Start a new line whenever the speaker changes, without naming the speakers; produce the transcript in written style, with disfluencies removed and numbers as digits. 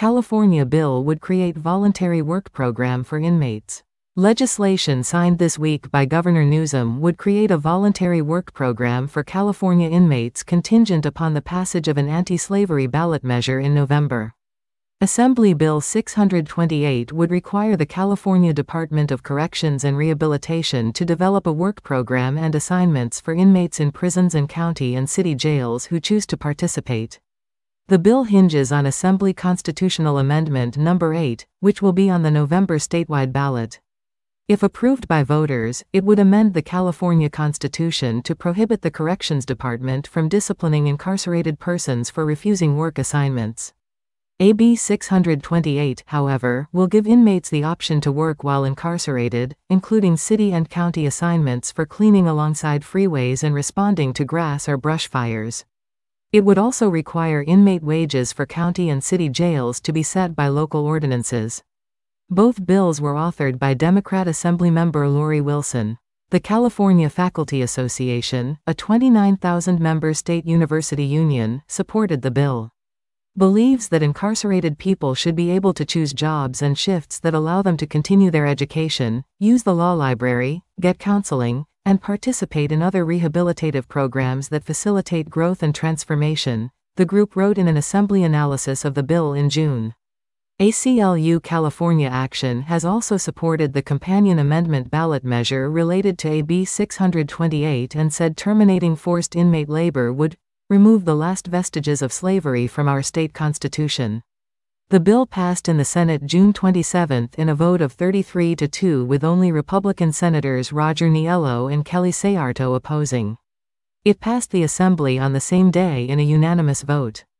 California bill would create voluntary work program for inmates. Legislation signed this week by Governor Newsom would create a voluntary work program for California inmates contingent upon the passage of an anti-slavery ballot measure in November. Assembly Bill 628 would require the California Department of Corrections and Rehabilitation to develop a work program and assignments for inmates in prisons and county and city jails who choose to participate. The bill hinges on Assembly Constitutional Amendment No. 8, which will be on the November statewide ballot. If approved by voters, it would amend the California Constitution to prohibit the Corrections Department from disciplining incarcerated persons for refusing work assignments. AB 628, however, will give inmates the option to work while incarcerated, including city and county assignments for cleaning alongside freeways and responding to grass or brush fires. It would also require inmate wages for county and city jails to be set by local ordinances. Both bills were authored by Democrat Assemblymember Lori Wilson. The California Faculty Association, a 29,000-member state university union, supported the bill. Believes that incarcerated people should be able to choose jobs and shifts that allow them to continue their education, use the law library, get counseling, and participate in other rehabilitative programs that facilitate growth and transformation, the group wrote in an assembly analysis of the bill in June. ACLU California Action has also supported the companion amendment ballot measure related to AB 628 and said terminating forced inmate labor would remove the last vestiges of slavery from our state constitution. The bill passed in the Senate June 27 in a vote of 33-2 with only Republican Senators Roger Niello and Kelly Sayarto opposing. It passed the Assembly on the same day in a unanimous vote.